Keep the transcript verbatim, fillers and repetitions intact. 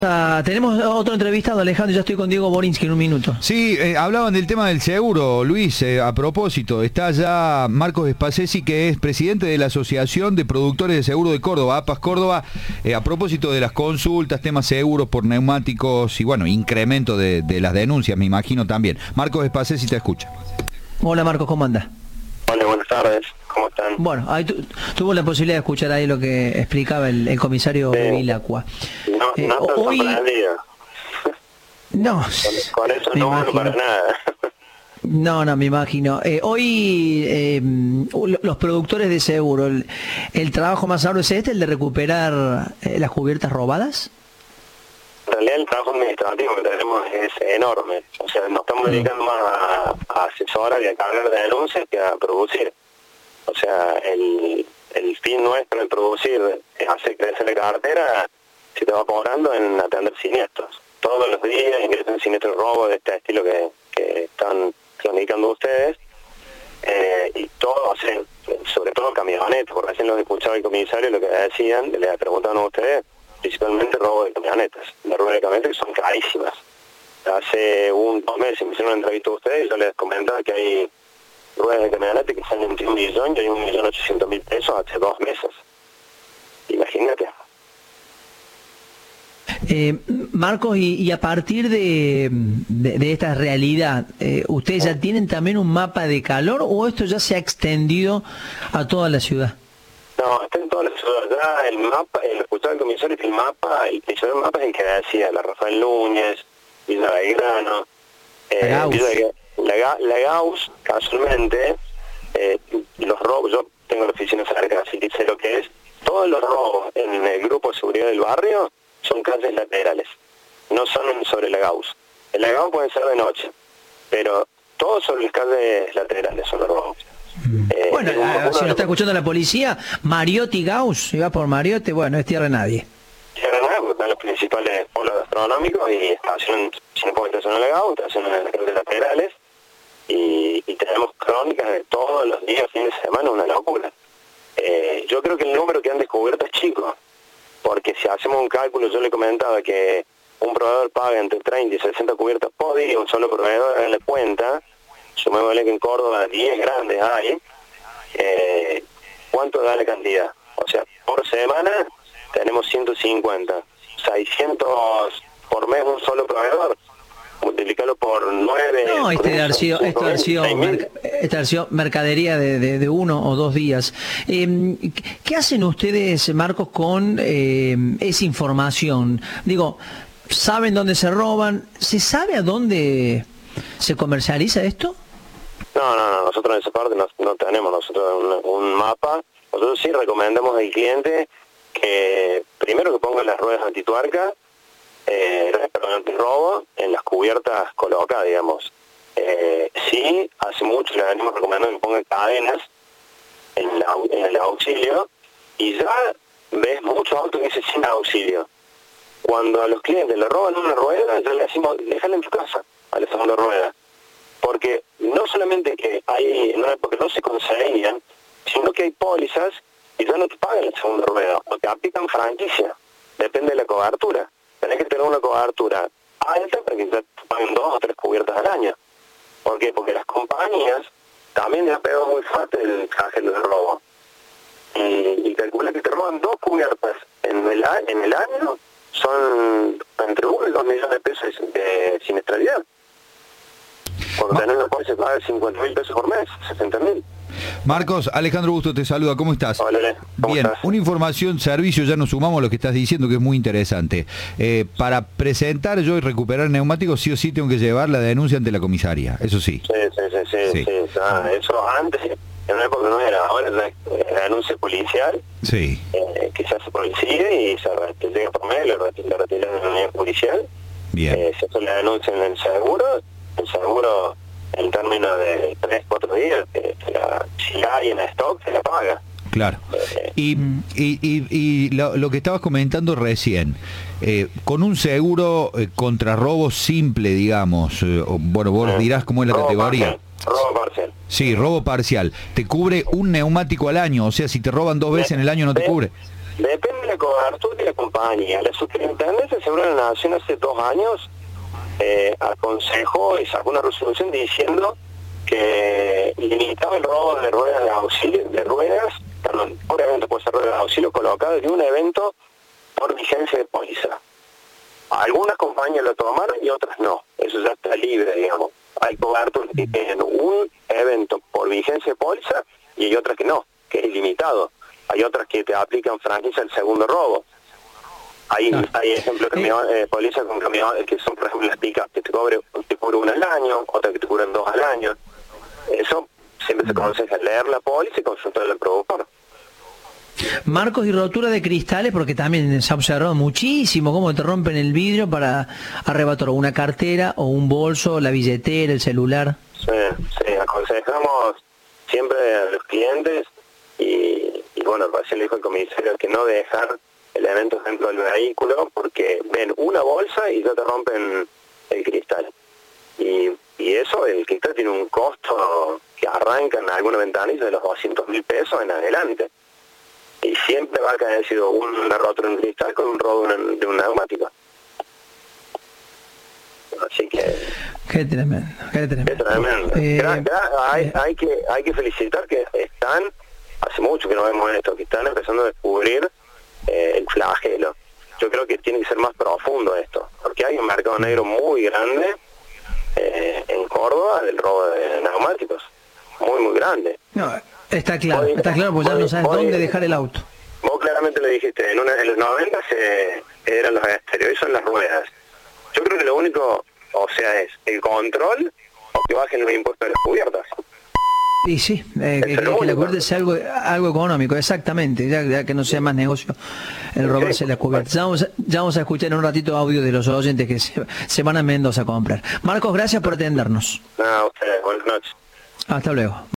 Ah, tenemos otro entrevistado, Alejandro, ya estoy con Diego Borinsky en un minuto. Sí, eh, hablaban del tema del seguro, Luis, eh, a propósito, está ya Marcos Espasesi, que es presidente de la Asociación de Productores de Seguro de Córdoba, APAS Córdoba, eh, a propósito de las consultas, temas seguros por neumáticos y bueno, incremento de, de las denuncias, me imagino también. Marcos Espasesi te escucha. Hola Marcos, ¿cómo anda? Hola, buenas tardes, ¿cómo están? Bueno, ahí tu, tuvo la posibilidad de escuchar ahí lo que explicaba el, el comisario Sí. Vilacqua. No, Eh, no tan hoy... sorprendido. No, Con, con eso me no uno imagino. para nada. No, no, me imagino. Eh, hoy eh, los productores de seguro, el, el trabajo más arduo es este, el de recuperar eh, las cubiertas robadas. En realidad el trabajo administrativo que tenemos es enorme. O sea, nos estamos dedicando más a, a asesorar y a cargar de denuncias que a producir. O sea, el, el fin nuestro de producir es hacer crecer la cartera, se te va cobrando en atender siniestros. Todos los días ingresan siniestros robos de este estilo que, que están comunicando ustedes. Eh, y todo, o sea, sobre todo camionetas, porque recién los escuchaba el comisario lo que decían, le preguntaban a ustedes, principalmente robo de camionetas, de ruedas de camionetas que son carísimas. Hace un dos meses me hicieron una entrevista a ustedes y yo les comentaba que hay ruedas de camionetas que salen entre un millón y hay un millón ochocientos mil pesos hace dos meses. Imagínate. Eh, Marcos, y, y a partir de, de, de esta realidad, eh, ¿ustedes ya tienen también un mapa de calor o esto ya se ha extendido a toda la ciudad? No, está en toda la ciudad. Ya el mapa, el escuchaba el comisario que el mapa, el que hizo el mapa es el que decía la Rafael Núñez, Villa Belgrano, eh, la Gauss. Villa, la, Ga- la Gauss, casualmente, eh, los robos, yo tengo la oficina cerca, así que sé lo que es, todos los robos en el grupo de seguridad del barrio son calles laterales, no son sobre la Gauss. En la Gauss pueden ser de noche, pero todos sobre las calles laterales son los robos. Eh, Bueno, uno- eh, uno si de lo está los- escuchando la policía, Mariotti Gauss, si va por Mariotti, bueno, es tierra de nadie. Tierra Nueva, porque están los principales polos gastronómicos y estación cinco estación de la Gauss, estación en las calles laterales, y, y tenemos crónicas de todos los días, fin de semana, una locura. Eh, yo creo que el número que han descubierto es chico, porque si hacemos un cálculo, yo le comentaba que un proveedor paga entre treinta y sesenta cubiertas por día, un solo proveedor en la cuenta, sumémosle que en Córdoba diez grandes hay, eh, ¿cuánto da la cantidad? O sea, por semana tenemos ciento cincuenta, seiscientos por mes un solo proveedor, multiplicarlo por nueve. No, este debe haber sido, esto debe haber sido, seis mil. merc- este debe haber sido mercadería de, de, de uno o dos días. Eh, ¿Qué hacen ustedes, Marcos, con eh, esa información? Digo, ¿saben dónde se roban? ¿Se sabe a dónde se comercializa esto? No, no, no, nosotros en esa parte no, no tenemos nosotros un, un mapa. Nosotros sí recomendamos al cliente que primero que ponga las ruedas antituerca, eh, perdón, antirrobo, en las cubiertas colocadas, digamos. Eh, sí, hace mucho le venimos recomendando que pongan cadenas en, la, en el auxilio, y ya ves muchos autos que dicen sin auxilio. Cuando a los clientes le roban una rueda, ya le decimos, déjala en tu casa, a la segunda rueda. Porque no solamente que hay, no, porque no se conseguían, sino que hay pólizas y ya no te pagan la segunda rueda, o te aplican franquicia, depende de la cobertura. Tenés que tener una cobertura alta para que ya te paguen dos o tres cubiertas al año. ¿Por qué? Porque las compañías también les ha pegado muy fuerte el flagelo del robo. Y, y calcula que te roban dos cubiertas en el, a- en el año, son entre uno y dos millones de pesos de siniestralidad. Cuando Ma- tenés los cuales se paga cincuenta mil pesos por mes, sesenta mil. Marcos, Alejandro Busto te saluda, ¿cómo estás? Hola, Ale, ¿cómo Bien, estás? una información, servicio, ya nos sumamos a lo que estás diciendo, que es muy interesante. Eh, para presentar yo y recuperar neumáticos, sí o sí tengo que llevar la denuncia ante la comisaria, eso sí. Sí, sí, sí, sí, Sí. sí. Ah, eso antes, en una época no era, ahora es la denuncia policial, Sí. eh, que se hace policía y se reti- llega por medio, le reti- le retiran en la unidad policial, Bien. eh, se hace la denuncia en el seguro, el seguro en términos de tres, cuatro días, eh, se la- si hay en stock, se la paga. Claro. Y, y, y, y lo, lo que estabas comentando recién, eh, con un seguro eh, contra robo simple, digamos, eh, o, bueno, vos dirás cómo es la Robo categoría. parcial, robo parcial. Sí, robo parcial. Te cubre un neumático al año, o sea, si te roban dos veces en el año no te De- cubre. Depende de la cobertura y la compañía. La Superintendencia de Seguros de la Nación hace dos años eh, aconsejó y sacó una resolución diciendo que limitaba el robo de ruedas de auxilio, de ruedas, perdón, por evento puede ser ruedas de auxilio colocado en un evento por vigencia de póliza. Algunas compañías lo tomaron y otras no. Eso ya está libre, digamos. Hay coberturas que tienen un evento por vigencia de póliza y hay otras que no, que es ilimitado. Hay otras que te aplican franquicia al segundo robo. Hay, ah. hay ejemplos de camión, eh, póliza con camiones que son, por ejemplo, las picas que te cobre, te cubre una al año, otras que te cubren dos al año. Eso siempre se aconseja leer la póliza y consultar al productor. Marcos, y rotura de cristales, porque también se ha observado muchísimo cómo te rompen el vidrio para arrebatar una cartera o un bolso, la billetera, el celular. Sí, sí, aconsejamos siempre a los clientes y, y bueno, recién le dijo el comisario que no dejar elementos dentro del vehículo porque ven una bolsa y ya te rompen el cristal. Y, y eso, el cristal tiene un costo que arranca en alguna ventanilla de los doscientos mil pesos en adelante. Y siempre va a caer sido una rotura en cristal con un robo de un, de un neumático. Así que... Qué tremendo, qué tremendo. Qué tremendo. Eh, gra, gra, hay, eh, hay, que, hay que felicitar que están, hace mucho que no vemos esto, que están empezando a descubrir eh, el flagelo. Yo creo que tiene que ser más profundo esto, porque hay un mercado negro muy grande eh, en Córdoba del robo de neumáticos. Muy, muy grande. No, está claro, vos, está claro, porque ya no sabes vos, dónde dejar el auto. Vos claramente lo dijiste, en, una, en los noventa se, eran los estéreos, y son las ruedas. Yo creo que lo único, o sea, es el control o que bajen los impuestos de las cubiertas. Y sí, eh, que, que, que la cubierta sea algo, algo económico, exactamente, ya, ya que no sea más negocio el robarse la cubierta. Ya vamos, ya vamos a escuchar en un ratito audio de los oyentes que se, se van a Mendoza a comprar. Marcos, gracias por atendernos. No, a ustedes, buenas noches. Hasta luego.